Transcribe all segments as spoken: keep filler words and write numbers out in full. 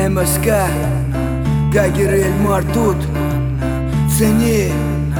МСК, Гагер и Эльмар тут. Цени.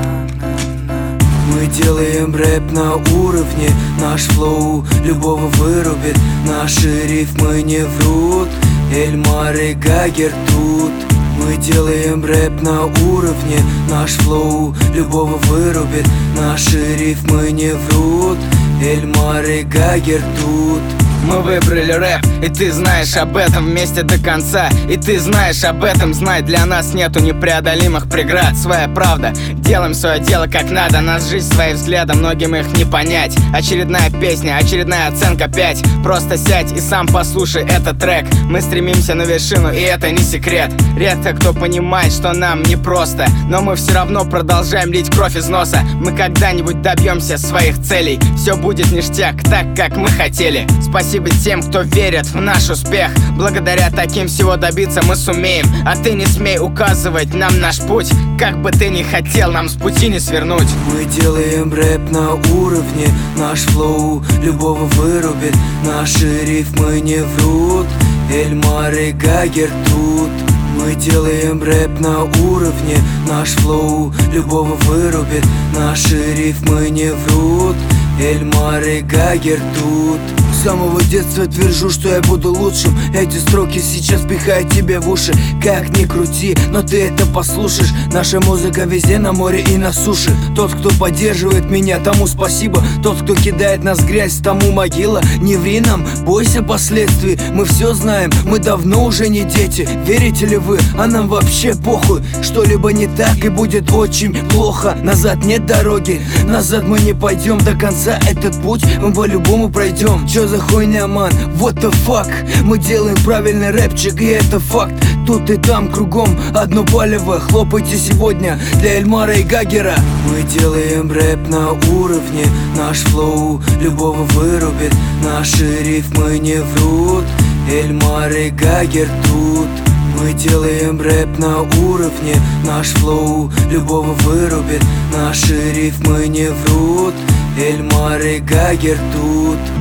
Мы делаем рэп на уровне, наш флоу любого вырубит, наши рифмы не врут, Эльмар и Гагер тут. Мы делаем рэп на уровне, наш флоу любого вырубит, наши рифмы не врут, Эльмар и Гагер тут. Мы выбрали рэп, и ты знаешь об этом, вместе до конца. И ты знаешь об этом, знай, для нас нету непреодолимых преград. Своя правда, делаем свое дело как надо. Нас жизнь своим взглядом, многим их не понять. Очередная песня, очередная оценка пять. Просто сядь и сам послушай этот трек. Мы стремимся на вершину, и это не секрет. Редко кто понимает, что нам непросто, но мы все равно продолжаем лить кровь из носа. Мы когда-нибудь добьемся своих целей. Все будет ништяк, так как мы хотели. Спасибо тем, кто верит в наш успех. Благодаря таким всего добиться мы сумеем. А ты не смей указывать нам наш путь. Как бы ты ни хотел, нам с пути не свернуть. Мы делаем рэп на уровне, наш флоу любого вырубит, наши рифмы не врут, Эльмар и Гагер тут. Мы делаем рэп на уровне, наш флоу любого вырубит, наши рифмы не врут, Эльмар и Гагер тут. С самого детства твержу, что я буду лучшим. Эти строки сейчас пихают тебе в уши. Как ни крути, но ты это послушаешь. Наша музыка везде, на море и на суше. Тот, кто поддерживает меня, тому спасибо. Тот, кто кидает нас в грязь, тому могила. Не ври нам, бойся последствий. Мы все знаем, мы давно уже не дети. Верите ли вы, а нам вообще похуй. Что-либо не так и будет очень плохо. Назад нет дороги, назад мы не пойдем до конца. Этот путь мы по-любому пройдем. Чё за хуйня, ман? What the fuck? Мы делаем правильный рэпчик, и это факт. Тут и там кругом одно палево. Хлопайте сегодня для Эльмара и Гагера. Мы делаем рэп на уровне, наш флоу любого вырубит, наши рифмы не врут, Эльмар и Гагер тут. Мы делаем рэп на уровне, наш флоу любого вырубит, наши рифмы не врут, Эльмар и Гагер тут.